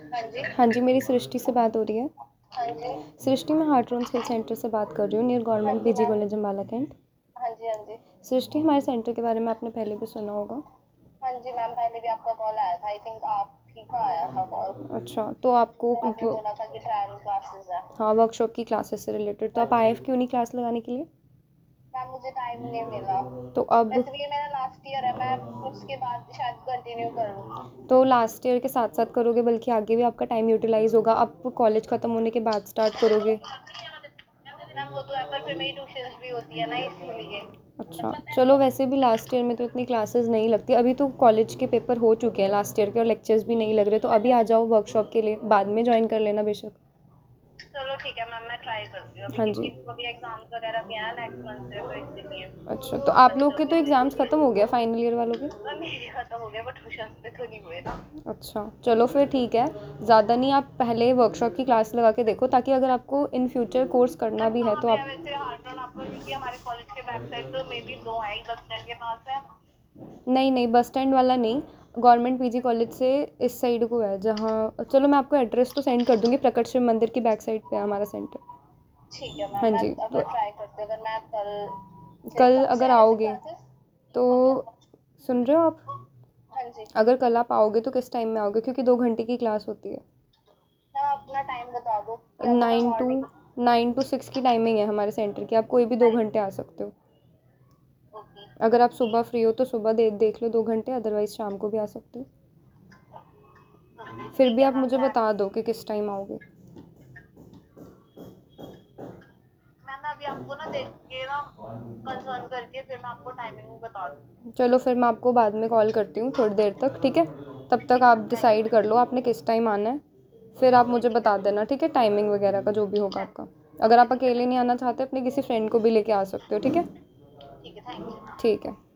हाँ जी। हाँ जी, मेरी सृष्टि से बात हो रही है। हाँ जी। सृष्टि, मैं हार्ट्रोन स्किल सेंटर से बात कर रही हूँ, नियर हाँ गवर्नमेंट जी PG ma'am. College Ambala cantt. हाँ जी, हाँ जी। सृष्टि, हमारे सेंटर के बारे में आपने पहले भी सुना होगा। हाँ जी मैम, पहले भी आपका कॉल आया था, आई थिंक आप ही का आया था कॉल। अच्छा, तो आपको तो आपने बोला था कि ट्रायल क्लासेस है। हाँ, वर्कशॉप की क्लासेस से रिलेटेड, तो हाँ आप जी आए क्यों नहीं क्लास लगाने के लिए? मैम, मुझे टाइम नहीं मिला। तो अब वैसे भी ये मेरा लास्ट ईयर है, मैं उसके बाद शायद कंटिन्यू करूँ। तो लास्ट ईयर के साथ साथ करोगे, बल्कि आगे भी आपका टाइम यूटिलाइज होगा। आप कॉलेज ख़त्म होने के बाद स्टार्ट करोगे। मैम वो तो है, पर फिर मेरी ट्यूशंस भी होती है ना, इसीलिए। अच्छा, चलो, वैसे भी लास्ट ईयर में तो इतनी क्लासेस नहीं लगती। अभी तो कॉलेज के पेपर हो चुके हैं लास्ट ईयर के, और लेक्चर्स भी नहीं लग रहे, तो अभी आ जाओ वर्कशॉप के लिए, बाद में ज्वाइन कर लेना बेशक। चलो ठीक है मैम, मैं ट्राई करती हूँ अभी, हाँ क्योंकि जी। अभी एग्जाम्स वगैरह भी हैं नेक्स्ट मंथ से, तो इसीलिए। अच्छा, तो आप लोग बच्चों के के तो तो एग्ज़ाम्स ख़त्म हो गया, फाइनल ईयर वालों के। मैम मेरे खत्म हो गया, बट ट्यूशंस पे तो नहीं हुए ना। अच्छा, चलो फिर ठीक है। ज़्यादा नहीं, आप पहले वर्कशॉप की क्लास लगा के देखो, ताकि अगर आपको इन फ्यूचर कोर्स करना मैम भी है कहाँ तो पे है आप। वैसे हार्टन आपका, क्योंकि हमारे कॉलेज के बैक साइड तो मे बी दो है, एक बस स्टैंड के पास है। नहीं नहीं, बस स्टैंड वाला नहीं, गवर्नमेंट पीजी कॉलेज से इस साइड को है, जहाँ, चलो मैं आपको एड्रेस तो सेंड कर दूँगी, प्रकट शिव मंदिर की बैक साइड पे है हमारा सेंटर। ठीक है मैम, हाँ मैं जी, अगर तो ट्राई करती हूँ, अगर मैं कल से, कल कब से अगर है वैसे आओगे क्लासेस? तो, सुन रहे हो आप? हाँ जी अगर कल आप आओगे तो किस टाइम में आओगे, क्योंकि 2 घंटे की क्लास होती है। मैम, अपना टाइम बता दो, या तो मैं 9 टू मॉर्निंग। 9 to 6 की टाइमिंग है हमारे सेंटर की, आप कोई भी 2 घंटे आ सकते हो। ओके। अगर आप सुबह फ्री हो तो सुबह देख लो 2 घंटे, अदरवाइज शाम को भी आ सकते हो। फिर ठीक भी है आप मैम, मुझे मैं बता दो कि किस टाइम आओगे। मैं अभी आपको ना देख के ना कंसर्न करके फिर मैं आपको टाइमिंग बता दूँ। चलो फिर मैं आपको बाद में कॉल करती हूँ थोड़ी देर तक, ठीक है? तब तक ठीक है आप मैम, थैंक डिसाइड कर लो आपने किस टाइम आना है। फिर आप यू। मुझे ठीक है बता देना, ठीक है, टाइमिंग वगैरह का जो भी होगा आपका। अगर आप ठीक है अकेले नहीं आना चाहते, अपने किसी फ्रेंड को भी लेके आ सकते हो, ठीक है? ठीक है, थैंक यू। ठीक है।